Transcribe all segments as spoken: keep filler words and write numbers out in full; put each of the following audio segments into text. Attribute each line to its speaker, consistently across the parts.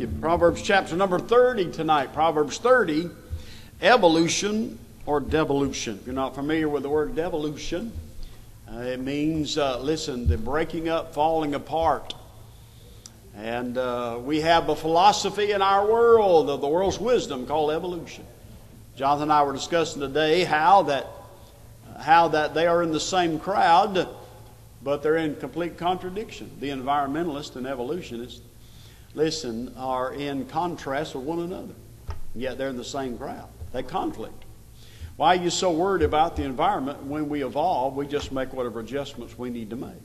Speaker 1: you. Proverbs chapter number thirty tonight. Proverbs thirty, evolution or devolution. If you're not familiar with the word devolution, uh, it means, uh, listen, the breaking up, falling apart. And uh, we have a philosophy in our world of the world's wisdom called evolution. Jonathan and I were discussing today how that, how that they are in the same crowd, but they're in complete contradiction. The environmentalists and evolutionists, listen, are in contrast with one another. Yet they're in the same crowd. They conflict. Why are you so worried about the environment? When we evolve, we just make whatever adjustments we need to make.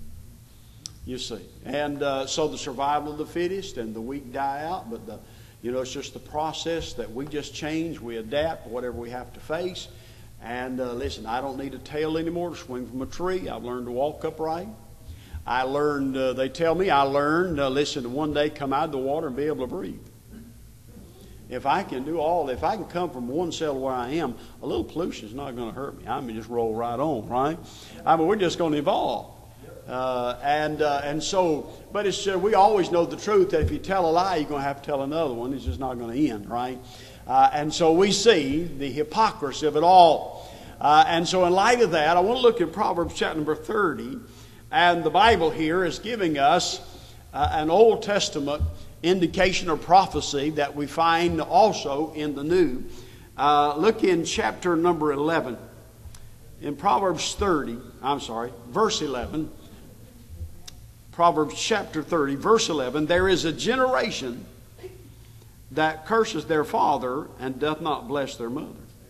Speaker 1: You see. And uh, so the survival of the fittest and the weak die out. But, the, you know, it's just the process that we just change. We adapt whatever we have to face. And uh, listen, I don't need a tail anymore to swing from a tree. I've learned to walk upright. I learned, uh, they tell me, I learned, uh, listen, to one day come out of the water and be able to breathe. If I can do all, if I can come from one cell to where I am, a little pollution is not going to hurt me. I mean, just roll right on, right? I mean, we're just going to evolve. Uh, and uh, and so, but it's uh, we always know the truth that if you tell a lie, you're going to have to tell another one. It's just not going to end, right? Uh, and so we see the hypocrisy of it all. Uh, and so in light of that, I want to look at Proverbs chapter number thirty. And the Bible here is giving us uh, an Old Testament indication or prophecy that we find also in the New. Uh, look in chapter number eleven. In Proverbs thirty, I'm sorry, verse eleven. Proverbs chapter thirty, verse eleven. There is a generation that curses their father and doth not bless their mother.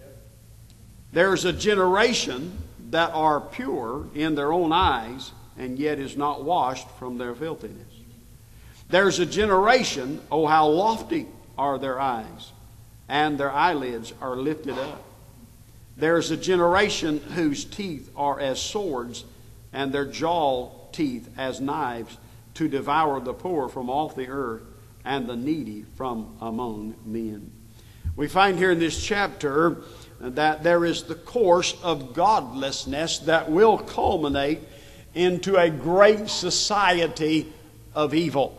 Speaker 1: There is a generation that are pure in their own eyes and yet is not washed from their filthiness. There's a generation, oh how lofty are their eyes, and their eyelids are lifted up. There's a generation whose teeth are as swords, and their jaw teeth as knives, to devour the poor from off the earth, and the needy from among men. We find here in this chapter that there is the course of godlessness that will culminate into a great society of evil.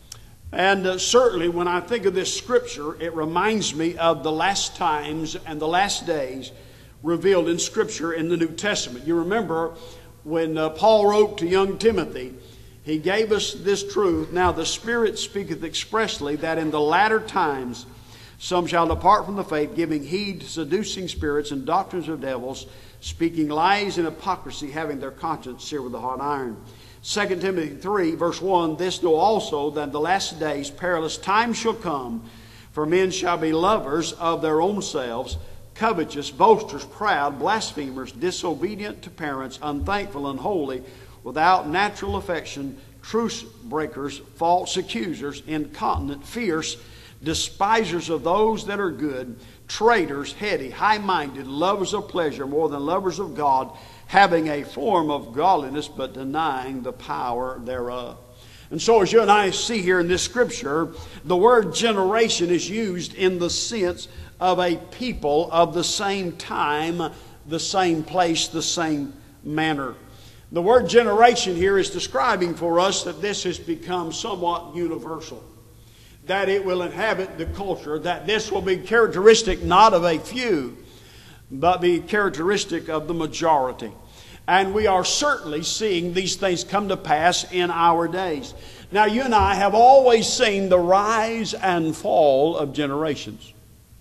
Speaker 1: And uh, certainly when I think of this scripture, it reminds me of the last times and the last days revealed in Scripture in the New Testament. You remember when uh, Paul wrote to young Timothy, he gave us this truth. Now the Spirit speaketh expressly that in the latter times some shall depart from the faith, giving heed to seducing spirits and doctrines of devils, speaking lies and hypocrisy, having their conscience seared with a hot iron. Second Timothy three, verse one, this know also that in the last days perilous times shall come, for men shall be lovers of their own selves, covetous, boasters, proud, blasphemers, disobedient to parents, unthankful, unholy, without natural affection, truce breakers, false accusers, incontinent, fierce, despisers of those that are good, traitors, heady, high-minded, lovers of pleasure more than lovers of God, having a form of godliness but denying the power thereof. And so as you and I see here in this scripture, the word generation is used in the sense of a people of the same time, the same place, the same manner. The word generation here is describing for us that this has become somewhat universal, that it will inhabit the culture, that this will be characteristic not of a few, but be characteristic of the majority. And we are certainly seeing these things come to pass in our days. Now you and I have always seen the rise and fall of generations.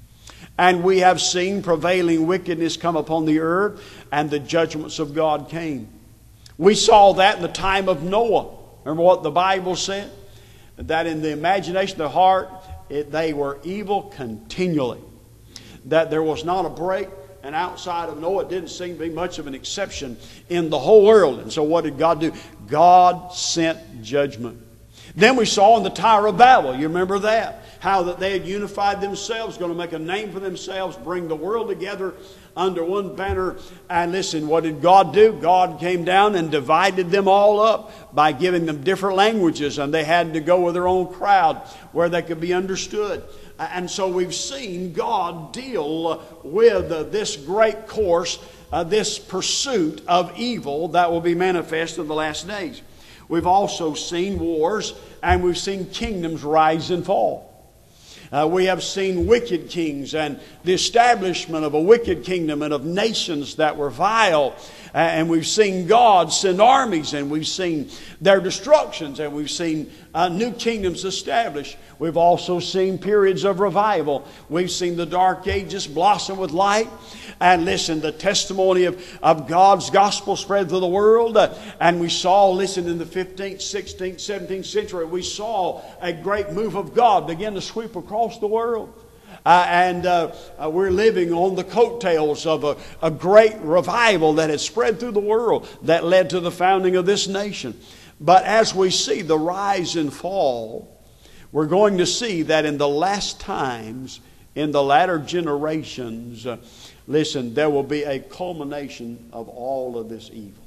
Speaker 1: And we have seen prevailing wickedness come upon the earth, and the judgments of God came. We saw that in the time of Noah. Remember what the Bible said? That in the imagination of their heart, it, they were evil continually. That there was not a break. And outside of Noah, it didn't seem to be much of an exception in the whole world. And so what did God do? God sent judgment. Then we saw in the Tower of Babel, you remember that? How that they had unified themselves, going to make a name for themselves, bring the world together under one banner. And listen, what did God do? God came down and divided them all up by giving them different languages. And they had to go with their own crowd where they could be understood. And so we've seen God deal with uh, this great course, uh, this pursuit of evil that will be manifest in the last days. we've also seen wars, and we've seen kingdoms rise and fall. Uh, we have seen wicked kings and the establishment of a wicked kingdom and of nations that were vile. Uh, and we've seen God send armies, and we've seen their destructions, and we've seen uh, new kingdoms established. We've also seen periods of revival. We've seen the dark ages blossom with light. And listen, the testimony of, of God's gospel spread through the world. Uh, and we saw, listen, in the fifteenth, sixteenth, seventeenth century, we saw a great move of God begin to sweep across the world. Uh, and uh, uh, we're living on the coattails of a, a great revival that has spread through the world that led to the founding of this nation. But as we see the rise and fall, we're going to see that in the last times, in the latter generations, uh, listen, there will be a culmination of all of this evil.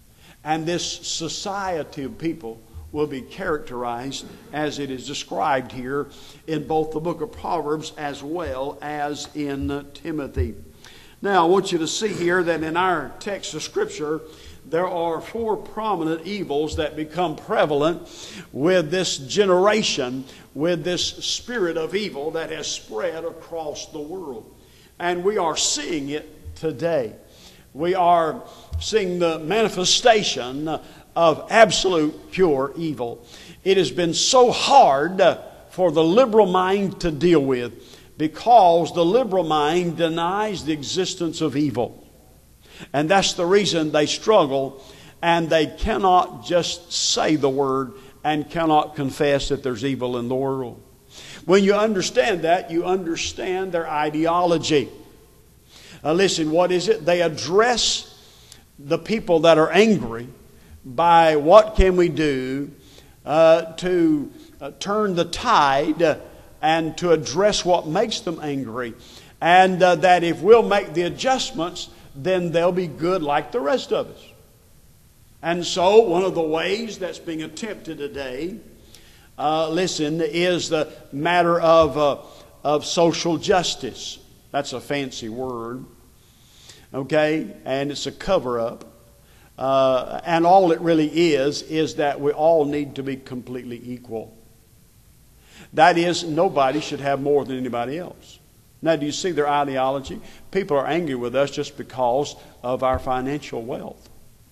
Speaker 1: And this society of people will be characterized as it is described here in both the book of Proverbs as well as in Timothy. Now, I want you to see here that in our text of Scripture, there are four prominent evils that become prevalent with this generation, with this spirit of evil that has spread across the world. And we are seeing it today. We are seeing the manifestation of absolute pure evil. It has been so hard for the liberal mind to deal with because the liberal mind denies the existence of evil. And that's the reason they struggle, and they cannot just say the word and cannot confess that there's evil in the world. When you understand that, you understand their ideology. Uh, listen, what is it? They address the people that are angry by what can we do uh, to uh, turn the tide uh, and to address what makes them angry. And uh, that if we'll make the adjustments, then they'll be good like the rest of us. And so one of the ways that's being attempted today, uh, listen, is the matter of, uh, of social justice. That's a fancy word. Okay? And it's a cover-up. Uh, and all it really is, is that we all need to be completely equal. That is, nobody should have more than anybody else. Now, do you see their ideology? People are angry with us just because of our financial wealth.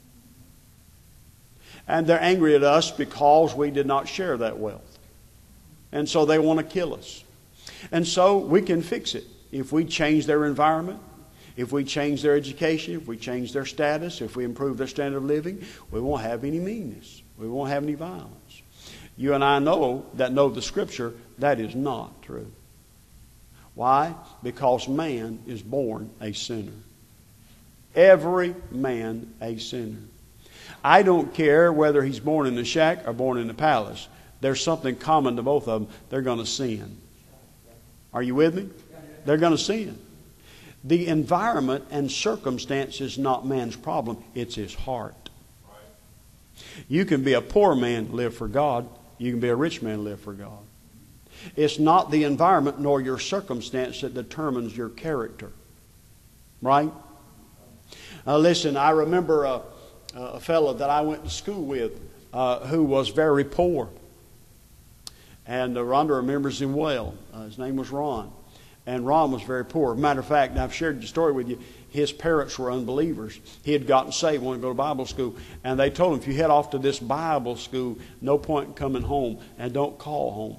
Speaker 1: And they're angry at us because we did not share that wealth. And so they want to kill us. And so we can fix it. If we change their environment, if we change their education, if we change their status, if we improve their standard of living, we won't have any meanness. We won't have any violence. You and I know that know the Scripture, that is not true. Why? Because man is born a sinner. Every man a sinner. I don't care whether he's born in the shack or born in the palace. There's something common to both of them. They're going to sin. Are you with me? They're going to sin. The environment and circumstance is not man's problem. It's his heart. You can be a poor man and live for God. You can be a rich man and live for God. It's not the environment nor your circumstance that determines your character. Right? Uh, listen, I remember a, a fellow that I went to school with uh, who was very poor. And uh, Rhonda remembers him well. Uh, his name was Ron. And Ron was very poor. Matter of fact, I've shared the story with you. His parents were unbelievers. He had gotten saved, wanted to go to Bible school. And they told him, if you head off to this Bible school, no point in coming home. And don't call home.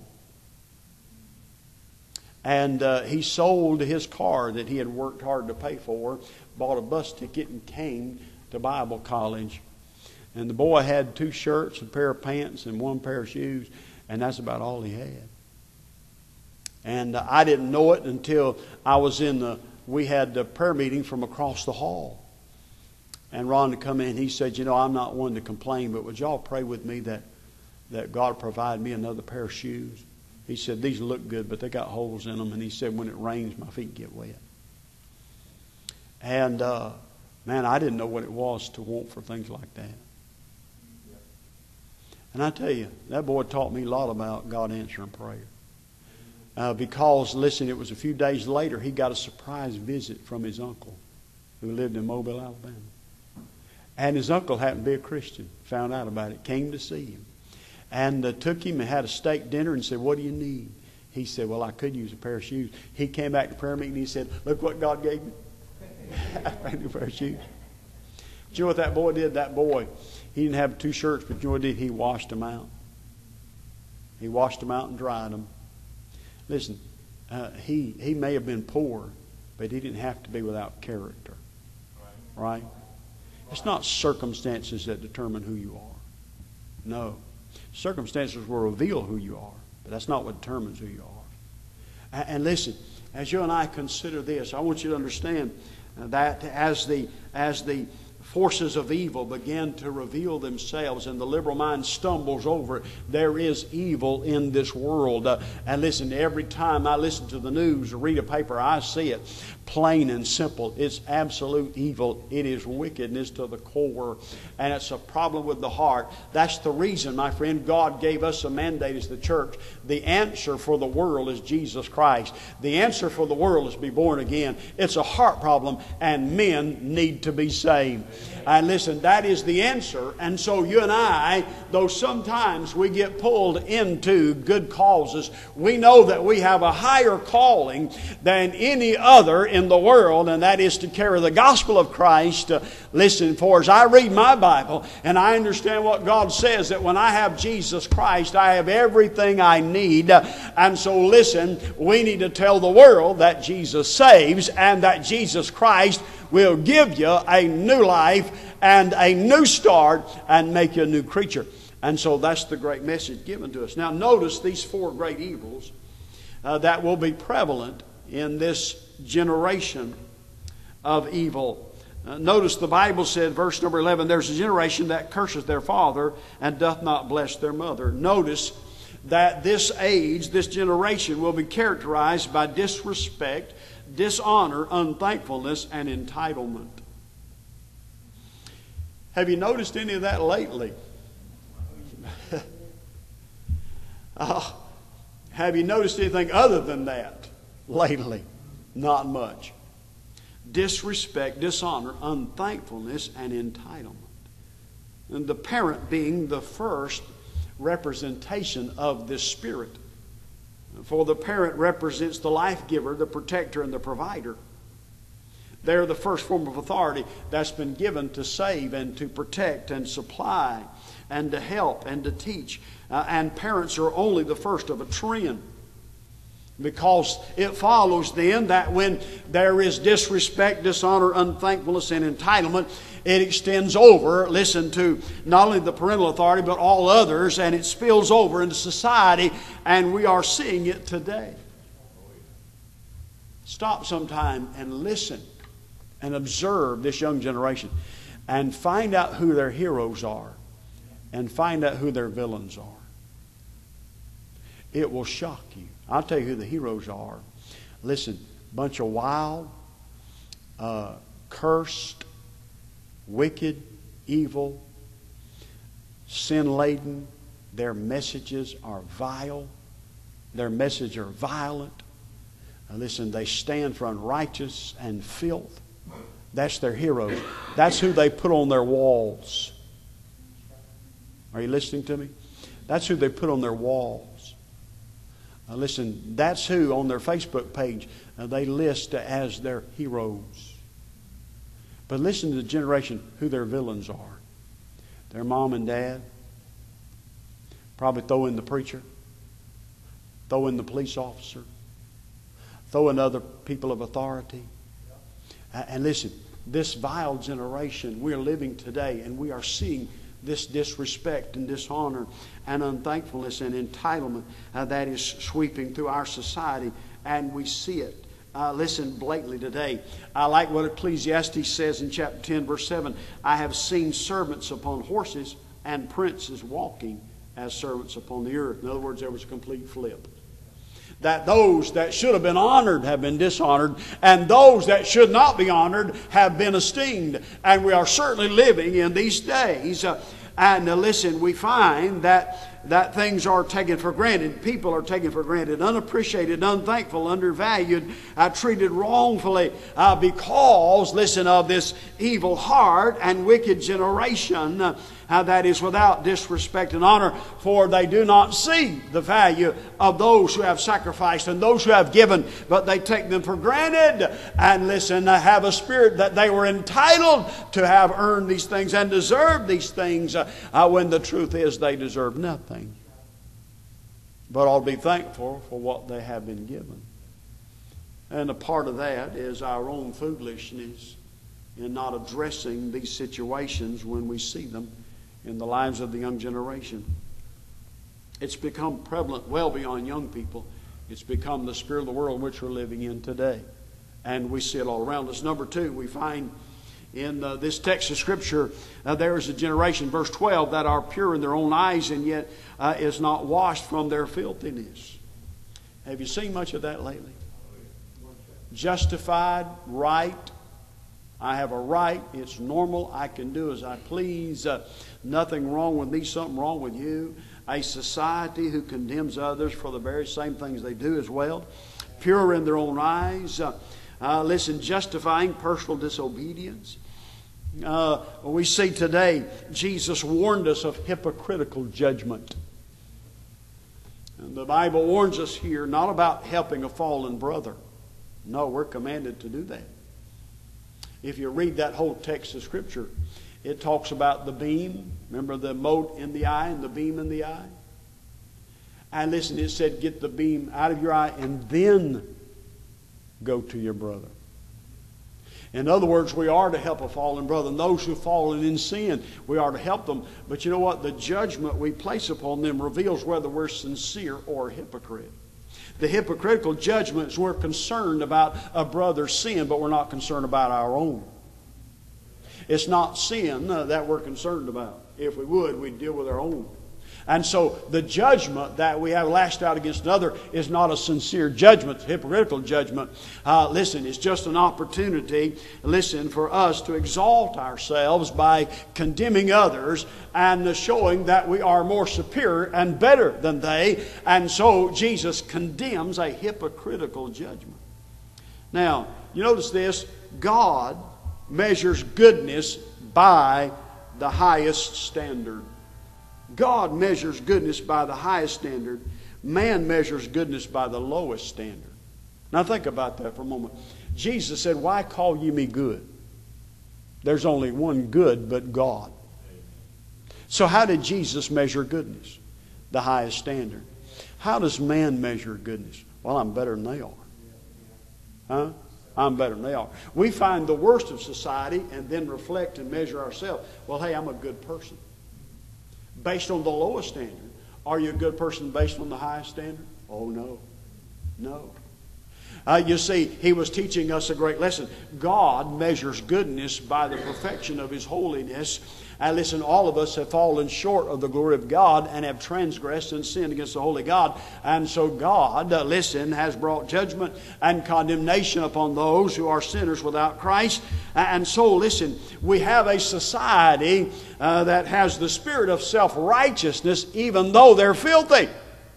Speaker 1: And uh, he sold his car that he had worked hard to pay for, bought a bus ticket, and came to Bible college. And the boy had two shirts, a pair of pants, and one pair of shoes. And that's about all he had. And uh, I didn't know it until I was in the, we had the prayer meeting from across the hall. And Ron to come in, he said, you know, I'm not one to complain, but would y'all pray with me that, that God provide me another pair of shoes? He said, these look good, but they got holes in them. And he said, when it rains, my feet get wet. And, uh, man, I didn't know what it was to want for things like that. And I tell you, that boy taught me a lot about God answering prayer. Uh, because, listen, it was a few days later, he got a surprise visit from his uncle who lived in Mobile, Alabama. And his uncle happened to be a Christian. Found out about it. Came to see him. And uh, took him and had a steak dinner and said, what do you need? He said, well, I could use a pair of shoes. He came back to prayer meeting and he said, look what God gave me. A brand new pair of shoes. Do you know what that boy did? That boy, he didn't have two shirts, but you know what he did? He washed them out. He washed them out and dried them. Listen, uh, he, he may have been poor, but he didn't have to be without character. Right? It's not circumstances that determine who you are. No. Circumstances will reveal who you are, but that's not what determines who you are. And, and listen, as you and I consider this, I want you to understand that as the as the forces of evil begin to reveal themselves and the liberal mind stumbles over it, there is evil in this world. Uh, and listen, every time I listen to the news or read a paper, I see it plain and simple. It's absolute evil. It is wickedness to the core. And it's a problem with the heart. That's the reason, my friend, God gave us a mandate as the church. The answer for the world is Jesus Christ. The answer for the world is to be born again. It's a heart problem, and men need to be saved. And listen, that is the answer. And so you and I, though sometimes we get pulled into good causes, we know that we have a higher calling than any other in the world, and that is to carry the gospel of Christ. Uh, listen, for as I read my Bible and I understand what God says, that when I have Jesus Christ, I have everything I need. Uh, and so listen, we need to tell the world that Jesus saves and that Jesus Christ will give you a new life and a new start and make you a new creature. And so that's the great message given to us. Now notice these four great evils uh, that will be prevalent in this generation of evil. Uh, notice the Bible said, verse number eleven, there's a generation that curses their father and doth not bless their mother. Notice that this age, this generation will be characterized by disrespect, dishonor, unthankfulness, and entitlement. Have you noticed any of that lately? uh, have you noticed anything other than that lately? Not much. Disrespect, dishonor, unthankfulness, and entitlement. And the parent being the first representation of this spirit. For the parent represents the life giver, the protector, and the provider. They're the first form of authority that's been given to save and to protect and supply and to help and to teach. Uh, and parents are only the first of a trend. Because it follows then that when there is disrespect, dishonor, unthankfulness, and entitlement, it extends over, listen, to not only the parental authority, but all others, and it spills over into society, and we are seeing it today. Stop sometime and listen and observe this young generation and find out who their heroes are and find out who their villains are. It will shock you. I'll tell you who the heroes are. Listen, bunch of wild, uh, cursed, wicked, evil, sin-laden. Their messages are vile. Their messages are violent. Now listen, they stand for unrighteous and filth. That's their heroes. That's who they put on their walls. Are you listening to me? That's who they put on their walls. Uh, listen, that's who on their Facebook page uh, they list as their heroes. But listen to the generation who their villains are. Their mom and dad. Probably throw in the preacher. Throw in the police officer. Throw in other people of authority. Uh, and listen, this vile generation we're living today, and we are seeing this disrespect and dishonor and unthankfulness and entitlement uh, that is sweeping through our society, and we see it. Uh, listen blatantly today. I like what Ecclesiastes says in chapter ten, verse seven. I have seen servants upon horses and princes walking as servants upon the earth. In other words, there was a complete flip. That those that should have been honored have been dishonored, and those that should not be honored have been esteemed. And we are certainly living in these days. Uh, and uh, listen, we find that that things are taken for granted. People are taken for granted, unappreciated, unthankful, undervalued, uh, treated wrongfully uh, because, listen, of this evil heart and wicked generation uh, uh, that is without disrespect and honor, for they do not see the value of those who have sacrificed and those who have given, but they take them for granted and, listen, uh, have a spirit that they were entitled to have earned these things and deserve these things uh, uh, when the truth is they deserve nothing. But I'll be thankful for what they have been given. And a part of that is our own foolishness in not addressing these situations when we see them in the lives of the young generation. It's become prevalent well beyond young people. It's become the spirit of the world in which we're living in today. And we see it all around us. Number two, we find in uh, this text of Scripture, uh, there is a generation, verse twelve, that are pure in their own eyes and yet uh, is not washed from their filthiness. Have you seen much of that lately? Justified, right. I have a right. It's normal. I can do as I please. Uh, nothing wrong with me. Something wrong with you. A society who condemns others for the very same things they do as well. Pure in their own eyes. Uh, uh, listen, justifying personal disobedience. Uh, we see today Jesus warned us of hypocritical judgment. And the Bible warns us here not about helping a fallen brother. No, we're commanded to do that. If you read that whole text of Scripture, it talks about the beam. Remember the mote in the eye and the beam in the eye? And listen, it said, get the beam out of your eye and then go to your brother. In other words, we are to help a fallen brother. And those who have fallen in sin, we are to help them. But you know what? The judgment we place upon them reveals whether we're sincere or a hypocrite. The hypocritical judgments, we're concerned about a brother's sin, but we're not concerned about our own. It's not sin uh, that we're concerned about. If we would, we'd deal with our own. And so the judgment that we have lashed out against another is not a sincere judgment, hypocritical judgment. Uh, listen, it's just an opportunity, listen, for us to exalt ourselves by condemning others and showing that we are more superior and better than they. And so Jesus condemns a hypocritical judgment. Now, you notice this, God measures goodness by the highest standard. God measures goodness by the highest standard. Man measures goodness by the lowest standard. Now think about that for a moment. Jesus said, why call ye me good? There's only one good but God. So how did Jesus measure goodness? The highest standard. How does man measure goodness? Well, I'm better than they are. Huh? I'm better than they are. We find the worst of society and then reflect and measure ourselves. Well, hey, I'm a good person. Based on the lowest standard. Are you a good person based on the highest standard? Oh, no. No. Uh, you see, he was teaching us a great lesson. God measures goodness by the perfection of His holiness. And listen, all of us have fallen short of the glory of God and have transgressed and sinned against the holy God. And so God, uh, listen, has brought judgment and condemnation upon those who are sinners without Christ. And so, listen, we have a society uh, that has the spirit of self-righteousness even though they're filthy.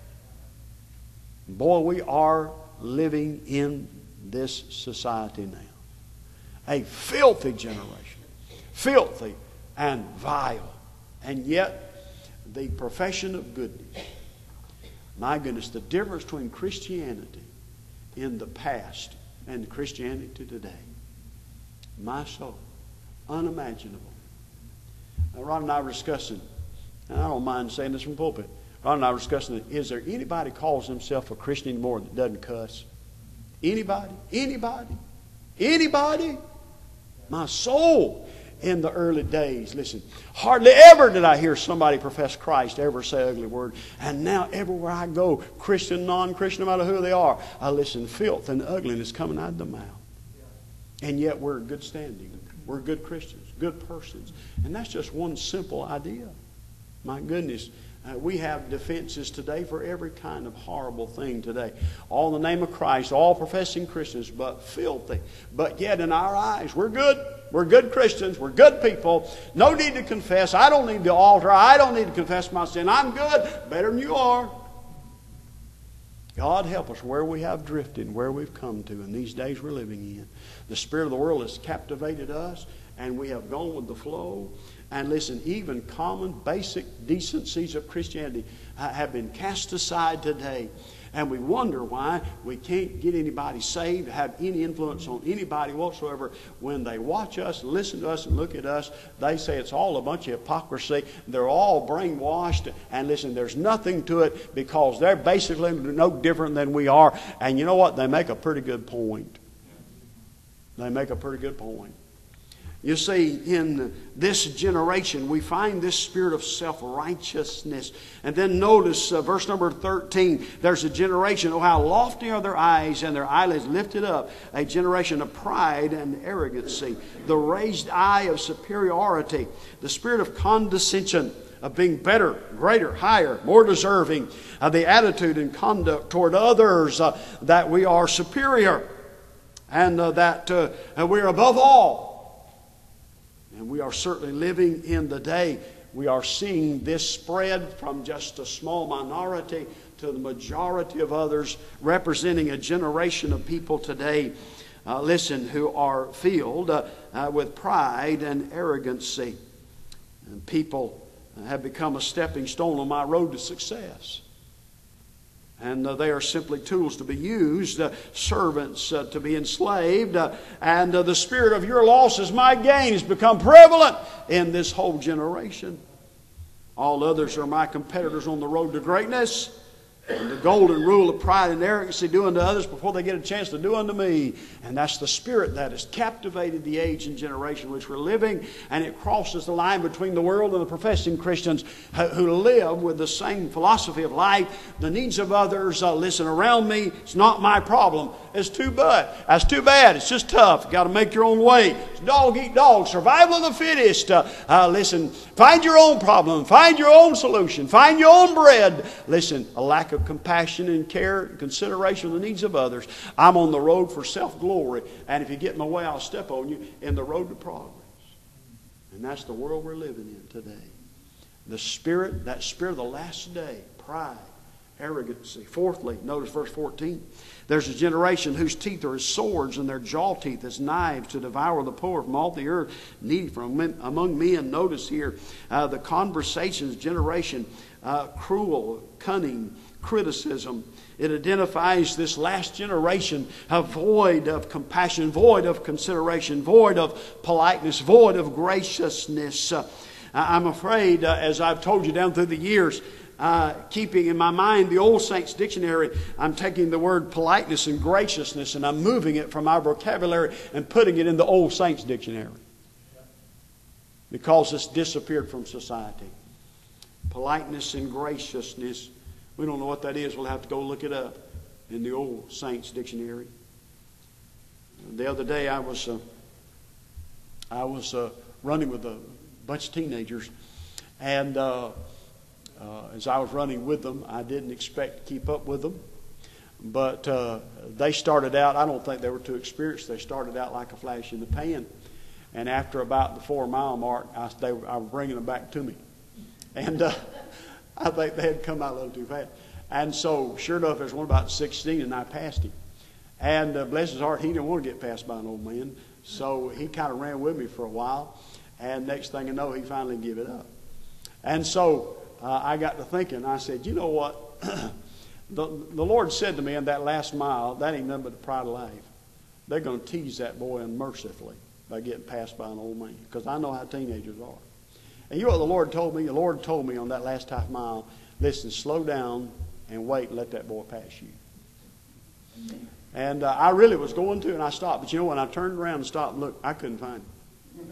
Speaker 1: Boy, we are living in this society now. A filthy generation. Filthy and vile. And yet, the profession of goodness. My goodness, the difference between Christianity in the past and Christianity today. My soul. Unimaginable. Now, Ron and I were discussing, and I don't mind saying this from the pulpit, Ron and I were discussing, is there anybody calls himself a Christian anymore that doesn't cuss? Anybody? Anybody? Anybody? My soul. In the early days, listen, hardly ever did I hear somebody profess Christ ever say an ugly word. And now everywhere I go, Christian, non-Christian, no matter who they are, I listen, filth and ugliness coming out of the mouth. And yet we're in good standing. We're good Christians, good persons. And that's just one simple idea. My goodness, Uh, we have defenses today for every kind of horrible thing today. All in the name of Christ, all professing Christians, but filthy. But yet in our eyes, we're good. We're good Christians. We're good people. No need to confess. I don't need the altar. I don't need to confess my sin. I'm good. Better than you are. God help us where we have drifted and where we've come to in these days we're living in. The spirit of the world has captivated us, and we have gone with the flow. And listen, even common basic decencies of Christianity have been cast aside today. And we wonder why we can't get anybody saved, have any influence on anybody whatsoever. When they watch us, listen to us, and look at us, they say it's all a bunch of hypocrisy. They're all brainwashed. And listen, there's nothing to it because they're basically no different than we are. And you know what? They make a pretty good point. They make a pretty good point. You see, in this generation, we find this spirit of self-righteousness. And then notice uh, verse number thirteen. There's a generation, oh, how lofty are their eyes, and their eyelids lifted up. A generation of pride and arrogancy. The raised eye of superiority. The spirit of condescension, of being better, greater, higher, more deserving. Uh, the attitude and conduct toward others uh, that we are superior. And uh, that uh, we're above all. And we are certainly living in the day. We are seeing this spread from just a small minority to the majority of others, representing a generation of people today, uh, listen, who are filled uh, uh, with pride and arrogancy. And people have become a stepping stone on my road to success. And uh, they are simply tools to be used, uh, servants uh, to be enslaved. Uh, and uh, the spirit of your loss is my gain has become prevalent in this whole generation. All others are my competitors on the road to greatness. And the golden rule of pride and arrogancy, do unto others before they get a chance to do unto me. And that's the spirit that has captivated the age and generation in which we're living. And it crosses the line between the world and the professing Christians who live with the same philosophy of life. The needs of others, uh, listen, around me, it's not my problem. It's too bad. That's too bad. It's just tough. You've got to make your own way. It's dog eat dog. Survival of the fittest. Uh, uh, listen, find your own problem. Find your own solution. Find your own bread. Listen, a lack of compassion and care and consideration of the needs of others. I'm on the road for self-glory. And if you get in my way, I'll step on you in the road to progress. And that's the world we're living in today. The spirit, that spirit of the last day, pride, arrogancy. Fourthly, notice verse fourteen. There's a generation whose teeth are as swords and their jaw teeth as knives to devour the poor from all the earth, needy from men, among men. Notice here uh, the conversations generation, uh, cruel, cunning, criticism. It identifies this last generation uh, void of compassion, void of consideration, void of politeness, void of graciousness. Uh, I'm afraid, uh, as I've told you down through the years, Uh, keeping in my mind the Old Saints Dictionary, I'm taking the word politeness and graciousness and I'm moving it from our vocabulary and putting it in the Old Saints Dictionary. Because it's disappeared from society. Politeness and graciousness. We don't know what that is. We'll have to go look it up in the Old Saints Dictionary. The other day I was uh, I was uh, running with a bunch of teenagers, and uh, Uh, as I was running with them, I didn't expect to keep up with them. But uh, they started out, I don't think they were too experienced. They started out like a flash in the pan. And after about the four mile mark, I, they, I was bringing them back to me. And uh, I think they had come out a little too fast. And so, sure enough, there's one about sixteen, and I passed him. And uh, bless his heart, he didn't want to get passed by an old man. So he kind of ran with me for a while. And next thing I know, he finally gave it up. And so Uh, I got to thinking, I said, you know what? the, the Lord said to me in that last mile, that ain't nothing but the pride of life. They're going to tease that boy unmercifully by getting passed by an old man. Because I know how teenagers are. And you know what the Lord told me? The Lord told me on that last half mile, listen, slow down and wait and let that boy pass you. And uh, I really was going to, and I stopped. But you know, when I turned around and stopped and looked, I couldn't find him.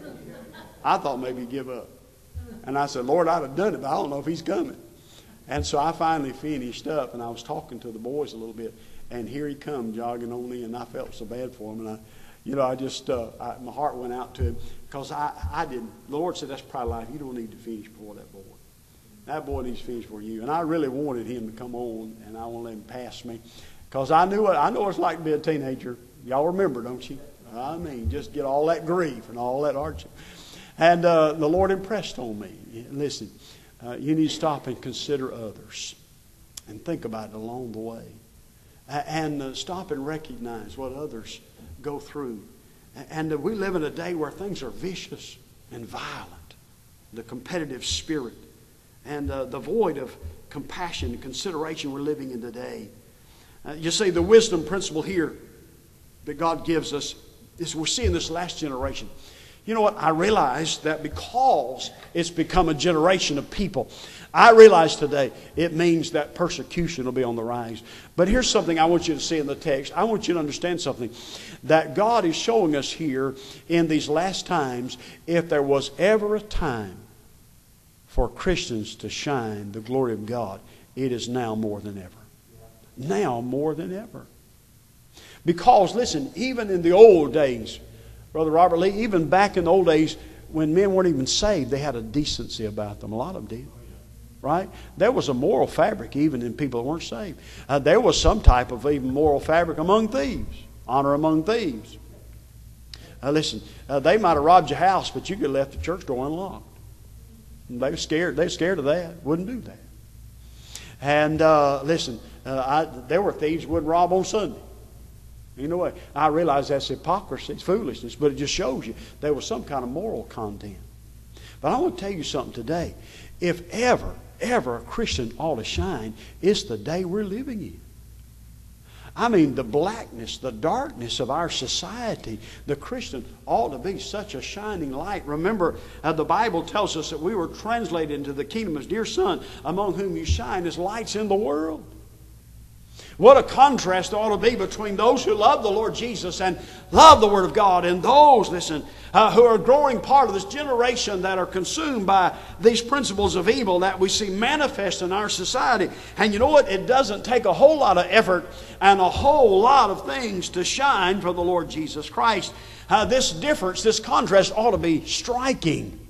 Speaker 1: I thought maybe he'd give up. And I said, Lord, I'd have done it, but I don't know if he's coming. And so I finally finished up, and I was talking to the boys a little bit. And here he come jogging on in, and I felt so bad for him. And I, you know, I just, uh, I, my heart went out to him because I, I didn't. The Lord said, that's pride of life. You don't need to finish before that boy. that boy needs to finish for you. And I really wanted him to come on, and I won't let him pass me. Because I knew what I know what it's like to be a teenager. Y'all remember, don't you? I mean, just get all that grief and all that hardship. And uh, the Lord impressed on me, listen, uh, you need to stop and consider others. And think about it along the way. And uh, stop and recognize what others go through. And uh, we live in a day where things are vicious and violent. The competitive spirit and uh, the void of compassion and consideration we're living in today. Uh, you see, the wisdom principle here that God gives us is we're seeing this last generation. You know what? I realize that because it's become a generation of people, I realize today it means that persecution will be on the rise. But here's something I want you to see in the text. I want you to understand something. That God is showing us here in these last times, if there was ever a time for Christians to shine the glory of God, it is now more than ever. Now more than ever. Because, listen, even in the old days, Brother Robert Lee, even back in the old days when men weren't even saved, they had a decency about them. A lot of them did. Right? There was a moral fabric even in people that weren't saved. Uh, there was some type of even moral fabric among thieves. Honor among thieves. Uh, listen, uh, they might have robbed your house, but you could have left the church door unlocked. And they were scared. They were scared of that. Wouldn't do that. And uh, listen, uh, I, there were thieves who wouldn't rob on Sunday. You know what? I realize that's hypocrisy, it's foolishness, but it just shows you there was some kind of moral content. But I want to tell you something today. If ever, ever a Christian ought to shine, it's the day we're living in. I mean, the blackness, the darkness of our society, the Christian ought to be such a shining light. Remember, uh, the Bible tells us that we were translated into the kingdom as dear son, among whom you shine as lights in the world. What a contrast ought to be between those who love the Lord Jesus and love the Word of God and those, listen, uh, who are a growing part of this generation that are consumed by these principles of evil that we see manifest in our society. And you know what? It doesn't take a whole lot of effort and a whole lot of things to shine for the Lord Jesus Christ. Uh, this difference, this contrast ought to be striking.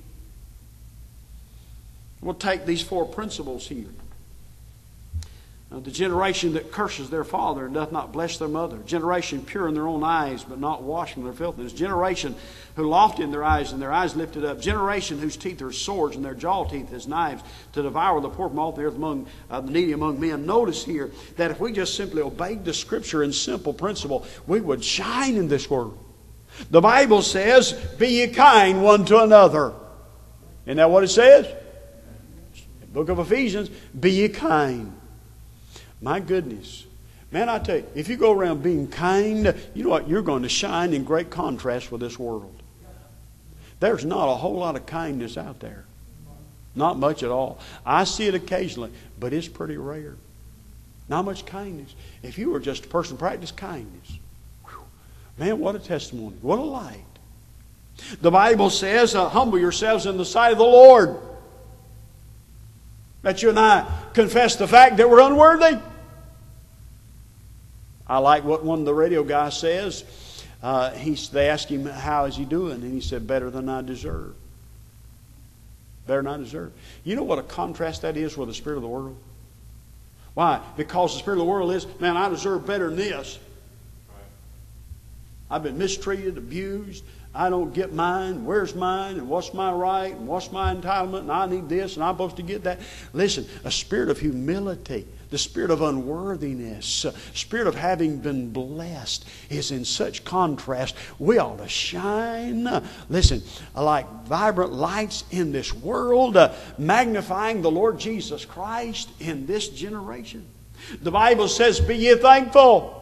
Speaker 1: We'll take these four principles here. Uh, the generation that curses their father and doth not bless their mother. Generation pure in their own eyes, but not washed from their filthiness. Generation who lofty in their eyes and their eyes lifted up. Generation whose teeth are swords and their jaw teeth as knives, to devour the poor from all the earth among uh, the needy among men. Notice here that if we just simply obeyed the Scripture in simple principle, we would shine in this world. The Bible says, be ye kind one to another. Isn't that what it says? The book of Ephesians, be ye kind. My goodness. Man, I tell you, if you go around being kind, you know what? You're going to shine in great contrast with this world. There's not a whole lot of kindness out there. Not much at all. I see it occasionally, but it's pretty rare. Not much kindness. If you were just a person practice kindness, whew, man, what a testimony. What a light. The Bible says, uh, humble yourselves in the sight of the Lord. That you and I confess the fact that we're unworthy. I like what one of the radio guys says. Uh, he, they asked him, how is he doing? And he said, better than I deserve. Better than I deserve. You know what a contrast that is with the spirit of the world? Why? Because the spirit of the world is, man, I deserve better than this. I've been mistreated, abused. I don't get mine. Where's mine? And what's my right? And what's my entitlement? And I need this and I'm supposed to get that. Listen, a spirit of humility, the spirit of unworthiness, a spirit of having been blessed is in such contrast. We ought to shine, listen, like vibrant lights in this world, uh, magnifying the Lord Jesus Christ in this generation. The Bible says, be ye thankful.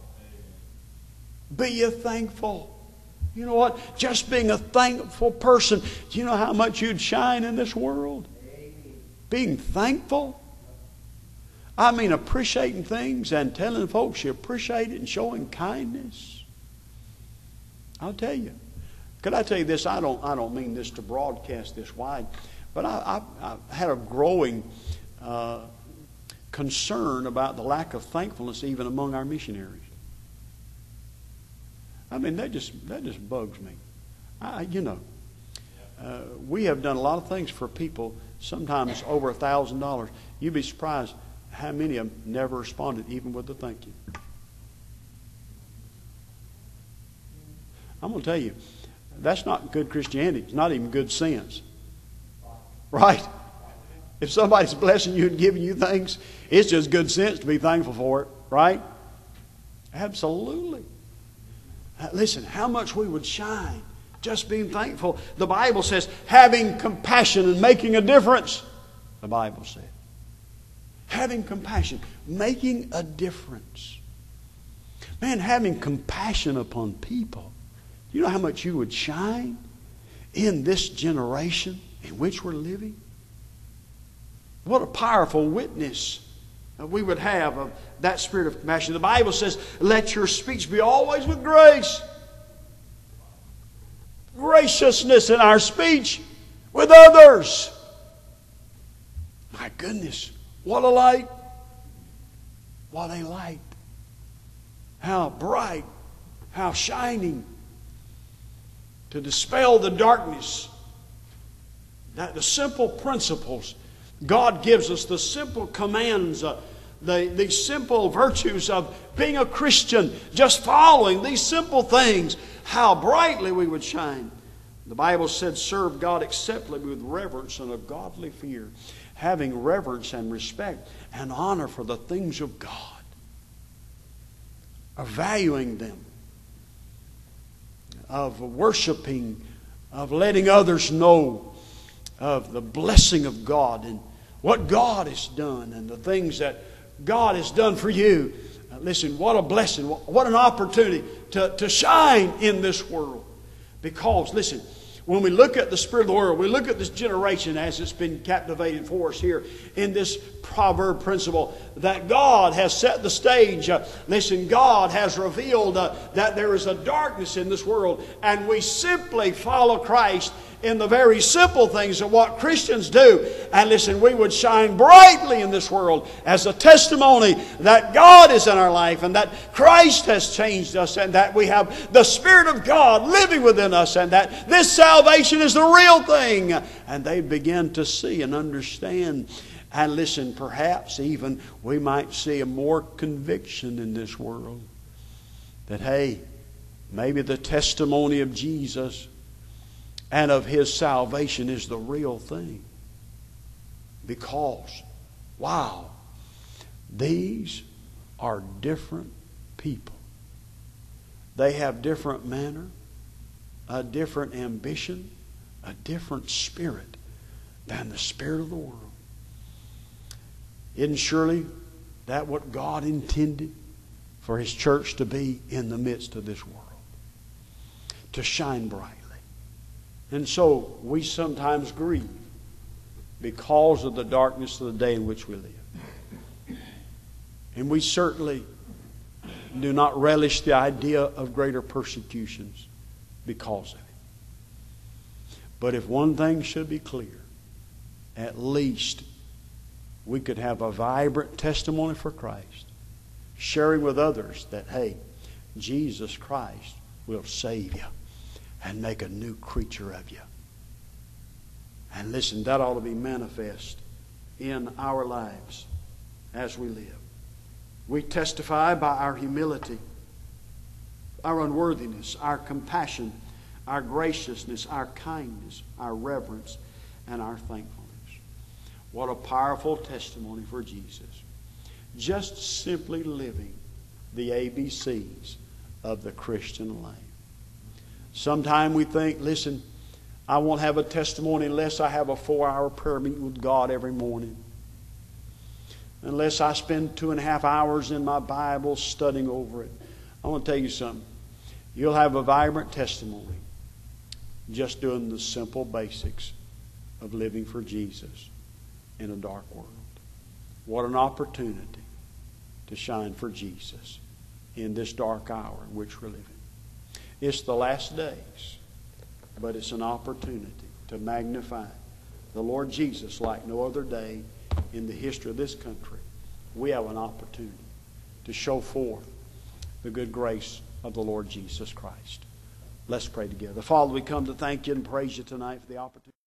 Speaker 1: Be ye thankful. You know what? Just being a thankful person. Do you know how much you'd shine in this world? Being thankful. I mean, appreciating things and telling folks you appreciate it and showing kindness. I'll tell you. Could I tell you this? I don't, I don't mean this to broadcast this wide, but I, I, I had a growing uh, concern about the lack of thankfulness even among our missionaries. I mean, that just that just bugs me. I, you know, Uh, we have done a lot of things for people, sometimes over a thousand dollars. You'd be surprised how many of them never responded, even with a thank you. I'm going to tell you, that's not good Christianity. It's not even good sense. Right? If somebody's blessing you and giving you things, it's just good sense to be thankful for it. Right? Absolutely. Listen, how much we would shine just being thankful. The Bible says, having compassion and making a difference. The Bible said. Having compassion, making a difference. Man, having compassion upon people. You know how much you would shine in this generation in which we're living? What a powerful witness we would have of that spirit of compassion. The Bible says, let your speech be always with grace. Graciousness in our speech with others. My goodness, what a light. What a light. How bright, how shining. To dispel the darkness. That the simple principles God gives us, the simple commands, uh, the, the simple virtues of being a Christian, just following these simple things, how brightly we would shine. The Bible said, serve God acceptably with reverence and a godly fear, having reverence and respect and honor for the things of God, of valuing them, of worshiping, of letting others know of the blessing of God and what God has done and the things that God has done for you. Uh, listen, what a blessing, what an opportunity to, to shine in this world. Because, listen, when we look at the spirit of the world, we look at this generation as it's been captivated for us here in this proverb principle that God has set the stage. Uh, listen, God has revealed uh, that there is a darkness in this world, and we simply follow Christ in the very simple things of what Christians do. And listen, we would shine brightly in this world as a testimony that God is in our life and that Christ has changed us and that we have the Spirit of God living within us and that this salvation is the real thing. And they begin to see and understand. And listen, perhaps even we might see a more conviction in this world that, hey, maybe the testimony of Jesus and of His salvation is the real thing. Because, wow, these are different people. They have different manner, a different ambition, a different spirit than the spirit of the world. Isn't surely that what God intended for His church to be in the midst of this world? To shine brightly. And so we sometimes grieve because of the darkness of the day in which we live. And we certainly do not relish the idea of greater persecutions because of it. But if one thing should be clear, at least we could have a vibrant testimony for Christ, sharing with others that, hey, Jesus Christ will save you and make a new creature of you. And listen, that ought to be manifest in our lives as we live. We testify by our humility, our unworthiness, our compassion, our graciousness, our kindness, our reverence, and our thankfulness. What a powerful testimony for Jesus. Just simply living the A B Cs of the Christian life. Sometimes we think, listen, I won't have a testimony unless I have a four-hour prayer meeting with God every morning. Unless I spend two and a half hours in my Bible studying over it. I want to tell you something. You'll have a vibrant testimony just doing the simple basics of living for Jesus in a dark world. What an opportunity to shine for Jesus in this dark hour in which we're living. It's the last days, but it's an opportunity to magnify the Lord Jesus like no other day in the history of this country. We have an opportunity to show forth the good grace of the Lord Jesus Christ. Let's pray together. Father, we come to thank you and praise you tonight for the opportunity.